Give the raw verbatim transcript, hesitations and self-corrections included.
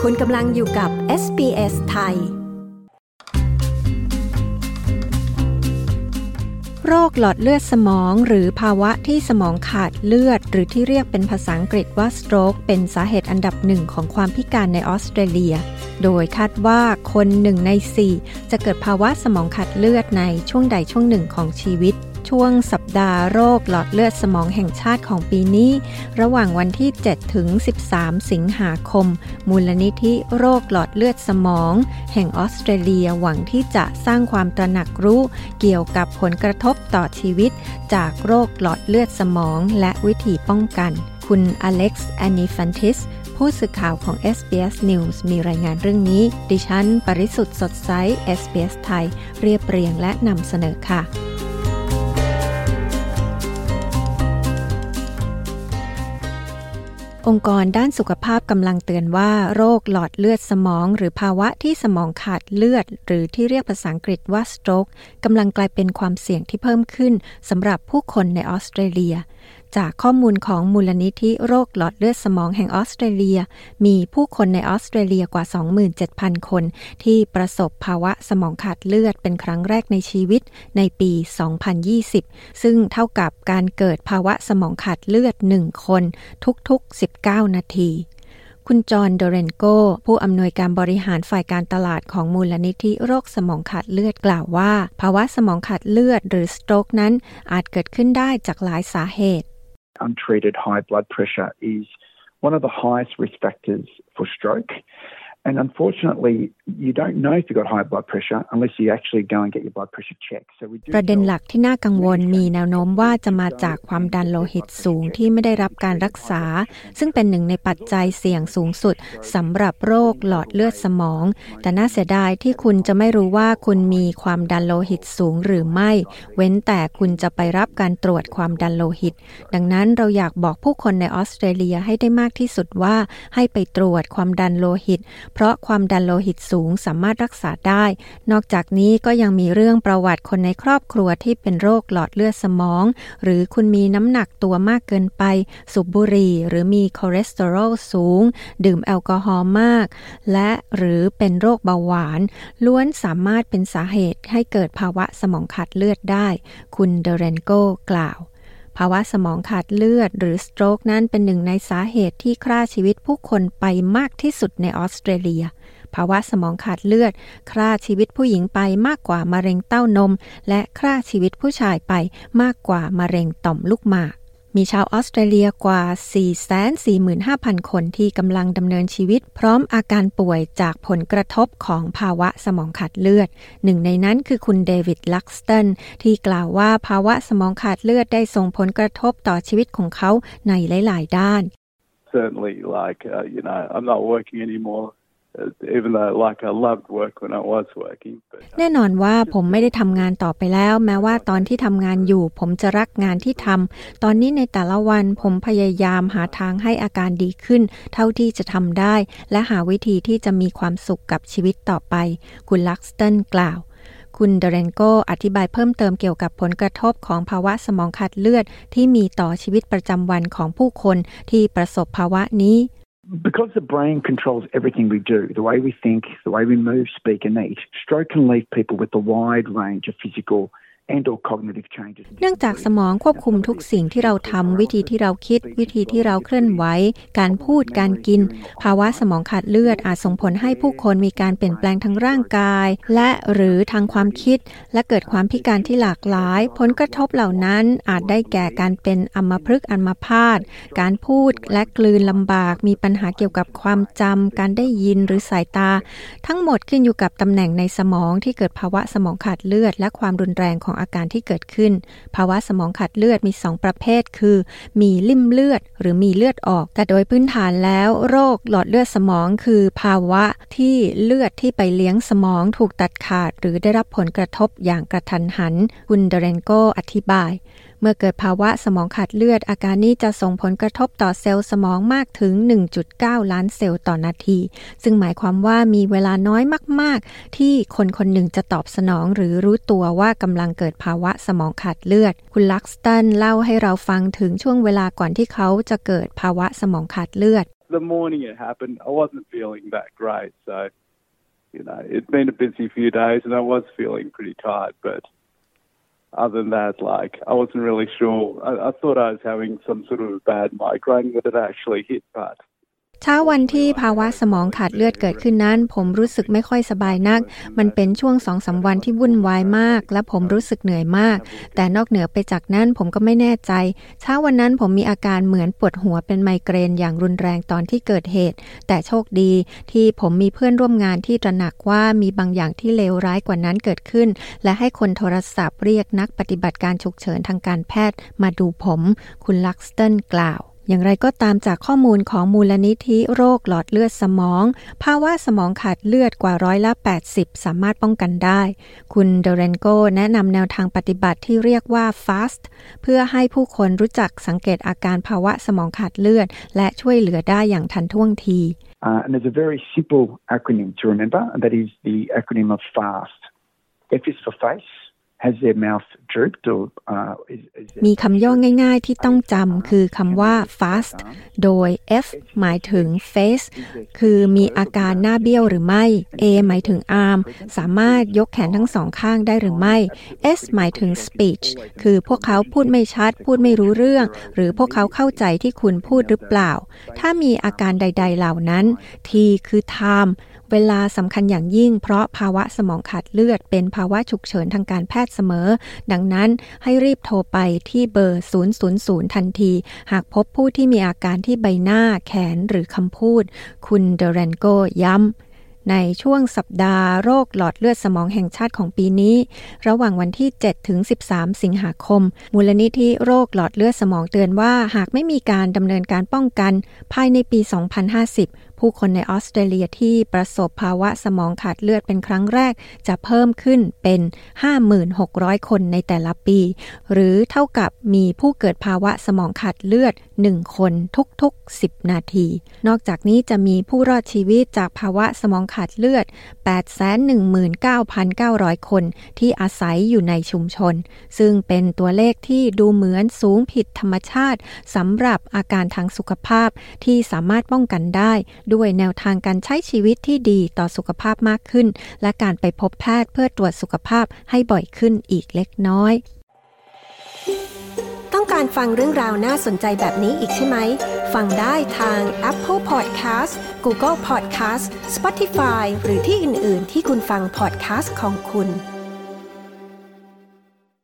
คุณกำลังอยู่กับ เอส บี เอส ไทยโรคหลอดเลือดสมองหรือภาวะที่สมองขาดเลือดหรือที่เรียกเป็นภาษาอังกฤษว่า stroke เป็นสาเหตุอันดับหนึ่งของความพิการในออสเตรเลียโดยคาดว่าคนหนึ่งในสี่จะเกิดภาวะสมองขาดเลือดในช่วงใดช่วงหนึ่งของชีวิตช่วงสัปดาห์โรคหลอดเลือดสมองแห่งชาติของปีนี้ระหว่างวันที่เจ็ดถึงสิบสามสิงหาคมมูลนิธิโรคหลอดเลือดสมองแห่งออสเตรเลียหวังที่จะสร้างความตระหนักรู้เกี่ยวกับผลกระทบต่อชีวิตจากโรคหลอดเลือดสมองและวิธีป้องกันคุณอเล็กซ์แอนนิฟันติสผู้สื่อข่าวของ เอส บี เอส News มีรายงานเรื่องนี้ดิฉันปริสุทธิ์สดใส เอส บี เอส ไทยเรียบเรียงและนำเสนอค่ะองค์กรด้านสุขภาพกำลังเตือนว่าโรคหลอดเลือดสมองหรือภาวะที่สมองขาดเลือดหรือที่เรียกภาษาอังกฤษว่า stroke กำลังกลายเป็นความเสี่ยงที่เพิ่มขึ้นสำหรับผู้คนในออสเตรเลียจากข้อมูลของมูลนิธิโรคหลอดเลือดสมองแห่งออสเตรเลียมีผู้คนในออสเตรเลียกว่า สองหมื่นเจ็ดพัน คนที่ประสบภาวะสมองขาดเลือดเป็นครั้งแรกในชีวิตในปี สองพันยี่สิบ ซึ่งเท่ากับการเกิดภาวะสมองขาดเลือด หนึ่ง คนทุกๆ สิบเก้า นาทีคุณจอห์น โดเรนโกผู้อำนวยการบริหารฝ่ายการตลาดของมูลนิธิโรคสมองขาดเลือดกล่าวว่าภาวะสมองขาดเลือดหรือ stroke นั้นอาจเกิดขึ้นได้จากหลายสาเหตุ Untreated high blood pressure is one of the highest risk factors for stroke. And unfortunately, you don't know if you've got high blood pressure unless you actually go and get your blood pressure checked. So we do ประเด็นหลักที่น่ากังวลมีแนวโน้มว่าจะมาจากความดันโลหิตสูงที่ไม่ได้รับการรักษาซึ่งเป็นหนึ่งในปัจจัยเสี่ยงสูงสุดสำหรับโรคหลอดเลือดสมองแต่น่าเสียดายที่คุณจะไม่รู้ว่าคุณมีความดันโลหิตสูงหรือไม่เว้นแต่คุณจะไปรับการตรวจความดันโลหิตดังนั้นเราอยากบอกผู้คนในออสเตรเลียให้ได้มากที่สุดว่าให้ไปตรวจความดันโลหิตเพราะความดันโลหิตสูงสามารถรักษาได้นอกจากนี้ก็ยังมีเรื่องประวัติคนในครอบครัวที่เป็นโรคหลอดเลือดสมองหรือคุณมีน้ำหนักตัวมากเกินไปสูบบุหรี่หรือมีคอเลสเตอรอลสูงดื่มแอลกอฮอล์มากและหรือเป็นโรคเบาหวานล้วนสามารถเป็นสาเหตุให้เกิดภาวะสมองขาดเลือดได้คุณเดเรนโกกล่าวภาวะสมองขาดเลือดหรือ stroke นั้นเป็นหนึ่งในสาเหตุที่ฆ่าชีวิตผู้คนไปมากที่สุดในออสเตรเลียภาวะสมองขาดเลือดฆ่าชีวิตผู้หญิงไปมากกว่ามะเร็งเต้านมและฆ่าชีวิตผู้ชายไปมากกว่ามะเร็งต่อมลูกหมากมีชาวออสเตรเลียกว่า สี่แสนสี่หมื่นห้าพัน คนที่กำลังดำเนินชีวิตพร้อมอาการป่วยจากผลกระทบของภาวะสมองขาดเลือดหนึ่งในนั้นคือคุณเดวิดลักสตันที่กล่าวว่าภาวะสมองขาดเลือดได้ส่งผลกระทบต่อชีวิตของเขาในหลายๆด้าน Certainly like uh, you know I'm not working anymore.Even though like I loved work when I was working แน่นอนว่าผมไม่ได้ทำงานต่อไปแล้วแม้ว่าตอนที่ทำงานอยู่ผมจะรักงานที่ทำตอนนี้ในแต่ละวันผมพยายามหาทางให้อาการดีขึ้นเท่าที่จะทำได้และหาวิธีที่จะมีความสุขกับชีวิตต่อไปคุณลักสตันกล่าวคุณเดเรนโกอธิบายเพิ่มเติมเกี่ยวกับผลกระทบของภาวะสมองขาดเลือดที่มีต่อชีวิตประจำวันของผู้คนที่ประสบภาวะนี้ Because the brain controls everything we do, the way we think, the way we move, speak and eat, stroke can leave people with a wide range of physical and or cognitive changes. เนื่องจากสมองควบคุมทุกสิ่งที่เราทำวิธีที่เราคิดวิธีที่เราเคลื่อนไหวการพูดการกินภาวะสมองขาดเลือดอาจส่งผลให้ผู้คนมีการเปลี่ยนแปลงทางร่างกายและหรือทางความคิดและเกิดความพิการที่หลากหลายผลกระทบเหล่านั้นอาจได้แก่การเป็นอัมพฤกษ์อัมพาตการพูดและกลืนลำบากมีปัญหาเกี่ยวกับความจำการได้ยินหรือสายตาทั้งหมดขึ้นอยู่กับตำแหน่งในสมองที่เกิดภาวะสมองขาดเลือดและความรุนแรงของอาการที่เกิดขึ้นภาวะสมองขาดเลือดมีสองประเภทคือมีลิ่มเลือดหรือมีเลือดออกแต่โดยพื้นฐานแล้วโรคหลอดเลือดสมองคือภาวะที่เลือดที่ไปเลี้ยงสมองถูกตัดขาดหรือได้รับผลกระทบอย่างกระทันหันคุณเดเรนโกอธิบายเมื่อเกิดภาวะสมองขาดเลือดอาการนี้จะส่งผลกระทบต่อเซลล์สมองมากถึง หนึ่งจุดเก้า ล้านเซลล์ต่อนาทีซึ่งหมายความว่ามีเวลาน้อยมากๆที่คนคนหนึ่งจะตอบสนองหรือรู้ตัวว่ากำลังเกิดภาวะสมองขาดเลือดคุณลักสตันเล่าให้เราฟังถึงช่วงเวลาก่อนที่เขาจะเกิดภาวะสมองขาดเลือด The morning it happened, I wasn't feeling that great. So, you know, it'd been a busy few days and I was feeling pretty tired. But other than that, like, I wasn't really sure. I, I thought I was having some sort of a bad migraine that had actually hit, but เช้าวันที่ภาวะสมองขาดเลือดเกิดขึ้นนั้นผมรู้สึกไม่ค่อยสบายนักมันเป็นช่วง สองถึงสาม วันที่วุ่นวายมากและผมรู้สึกเหนื่อยมากแต่นอกเหนือไปจากนั้นผมก็ไม่แน่ใจเช้าวันนั้นผมมีอาการเหมือนปวดหัวเป็นไมเกรนอย่างรุนแรงตอนที่เกิดเหตุแต่โชคดีที่ผมมีเพื่อนร่วมงานที่ตระหนักว่ามีบางอย่างที่เลวร้ายกว่านั้นเกิดขึ้นและให้คนโทรศัพท์เรียกนักปฏิบัติการฉุกเฉินทางการแพทย์มาดูผมคุณลักสตันกล่าวอย่างไรก็ตามจากข้อมูลของมูลนิธิโรคหลอดเลือดสมองภาวะสมองขาดเลือดกว่าร้อยละแปดสิบสามารถป้องกันได้คุณเดเรนโกแนะนำแนวทางปฏิบัติที่เรียกว่า ฟาสต์ เพื่อให้ผู้คนรู้จักสังเกตอาการภาวะสมองขาดเลือดและช่วยเหลือได้อย่างทันท่วงที uh, and there's a very simple acronym to remember and that is the acronym of FAST. F is for face Has their mouth drooped or, uh, is, is มีคำย่อง่ายๆที่ต้องจำคือคำว่า fast โดย F หมายถึง face คือมีอาการหน้าเบี้ยวหรือไม่ A หมายถึง arm สามารถยกแขนทั้งสองข้างได้หรือไม่ S หมายถึง speech คือพวกเขาพูดไม่ชัดพูดไม่รู้เรื่องหรือพวกเขาเข้าใจที่คุณพูดหรือเปล่าถ้ามีอาการใดๆเหล่านั้น T คือ timeเวลาสำคัญอย่างยิ่งเพราะภาวะสมองขาดเลือดเป็นภาวะฉุกเฉินทางการแพทย์เสมอดังนั้นให้รีบโทรไปที่เบอร์ศูนย์ ศูนย์ ศูนย์ทันทีหากพบผู้ที่มีอาการที่ใบหน้าแขนหรือคำพูดคุณเดเรนโกย้ำในช่วงสัปดาห์โรคหลอดเลือดสมองแห่งชาติของปีนี้ระหว่างวันที่ เจ็ดถึงสิบสาม สิงหาคมมูลนิธิโรคหลอดเลือดสมองเตือนว่าหากไม่มีการดำเนินการป้องกันภายในปี สองพันห้าสิบผู้คนในออสเตรเลียที่ประสบภาวะสมองขาดเลือดเป็นครั้งแรกจะเพิ่มขึ้นเป็น ห้าหมื่นหกร้อย คนในแต่ละปีหรือเท่ากับมีผู้เกิดภาวะสมองขาดเลือดหนึ่งคนทุกๆสิบนาทีนอกจากนี้จะมีผู้รอดชีวิตจากภาวะสมองขาดเลือด แปดแสนหนึ่งหมื่นเก้าพันเก้าร้อย คนที่อาศัยอยู่ในชุมชนซึ่งเป็นตัวเลขที่ดูเหมือนสูงผิดธรรมชาติสำหรับอาการทางสุขภาพที่สามารถป้องกันได้ด้วยแนวทางการใช้ชีวิตที่ดีต่อสุขภาพมากขึ้นและการไปพบแพทย์เพื่อตรวจสุขภาพให้บ่อยขึ้นอีกเล็กน้อยต้องการฟังเรื่องราวน่าสนใจแบบนี้อีกใช่ไหมฟังได้ทาง Apple Podcast Google Podcast Spotify หรือที่อื่นๆที่คุณฟัง podcast ของคุณ